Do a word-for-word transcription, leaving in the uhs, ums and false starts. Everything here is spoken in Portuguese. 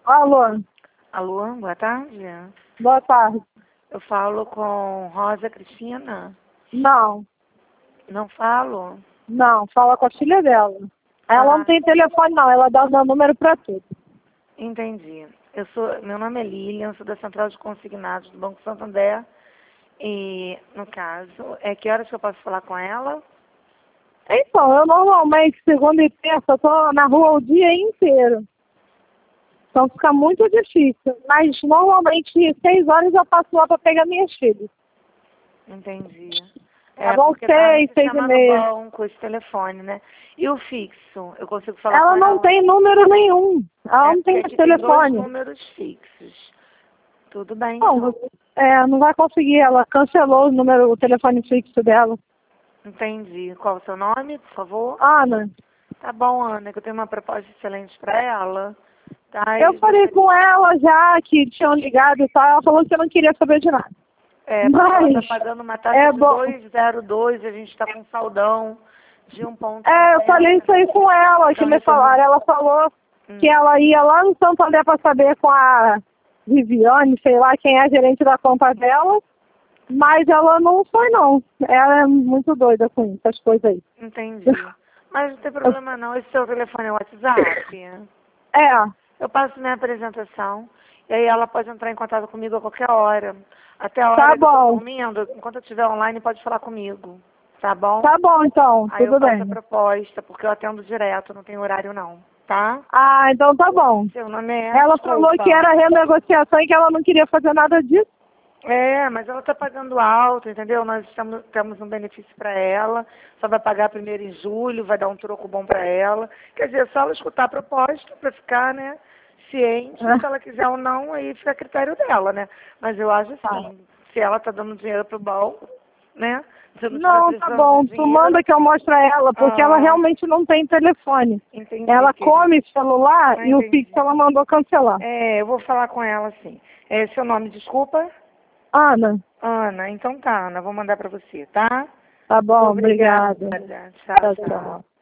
Alô, Alô, boa tarde. boa tarde. Eu falo com Rosa Cristina? Não, Não falo? não, fala com a filha dela. Ela Ah, não tem telefone não, ela dá o meu número pra tudo. entendi. Eu sou, meu nome é Lilian, sou da Central de Consignados do Banco Santander. E, no caso, é que horas que eu posso falar com ela? Então, eu normalmente, segunda e terça, eu tô na rua o dia inteiro. Então fica muito difícil. Mas normalmente, seis horas eu passo lá pra pegar minhas filhas. Entendi. Tá É, bom? porque tá no Seis, seis e sistema do meia. banco esse telefone, né? E o fixo? Eu consigo falar Ela com não ela? tem número nenhum. Ela É, não porque tem mais aqui tem dois telefone. números fixos. Tudo bem, Não, então. você- é, não vai conseguir. Ela cancelou o número, o telefone fixo dela. Entendi. Qual o seu nome, por favor? Ana, Tá bom, Ana, que eu tenho uma proposta excelente para ela. Tá? eu Eles falei gostariam- com ela já que tinham ligado e tal. Ela falou que não queria saber de nada. É, porque ela está Mas pagando uma taxa é de bom. dois vírgula zero dois e a gente está com saldão de um ponto É, eu falei isso aí com ela, que Então, me retorno... falaram. Ela falou Hum, que ela ia lá no Santander para saber com a Viviane, sei lá quem é a gerente da conta dela. Mas ela não foi, não. Ela é muito doida com essas coisas aí. entendi. Mas não tem problema não. Esse seu telefone é o WhatsApp? É, Eu passo minha apresentação e aí ela pode entrar em contato comigo a qualquer hora. Até a hora tá que eu estou bom. dormindo, enquanto eu estiver online, pode falar comigo. Tá bom? Tá bom, então. Aí eu Tudo faço a bem. proposta, porque eu atendo direto, não tem horário não. Tá? Ah, então tá bom. Seu nome é? Ela falou Desculpa. que era renegociação e que ela não queria fazer nada disso. É, mas ela está pagando alto, entendeu? Nós estamos, temos um benefício para ela, só vai pagar primeiro em julho, vai dar um troco bom para ela. Quer dizer, só ela escutar a proposta para ficar, né, ciente, se ela quiser ou não, aí fica a critério dela, né? Mas eu acho Tá. assim, se ela está dando dinheiro pro banco, né? Se eu não estiver Não, tá precisando bom. de Tu dinheiro, manda que eu mostre a ela, porque ela ah, realmente não tem telefone. entendi, Ela querida. come celular Ah, e o entendi. fixo ela mandou cancelar. É, eu vou falar com ela assim. É, seu nome, desculpa? Ana, Ana, então tá, Ana, vou mandar para você, tá? tá bom, Obrigada. obrigada. Tchau, Tchau, tchau. tchau.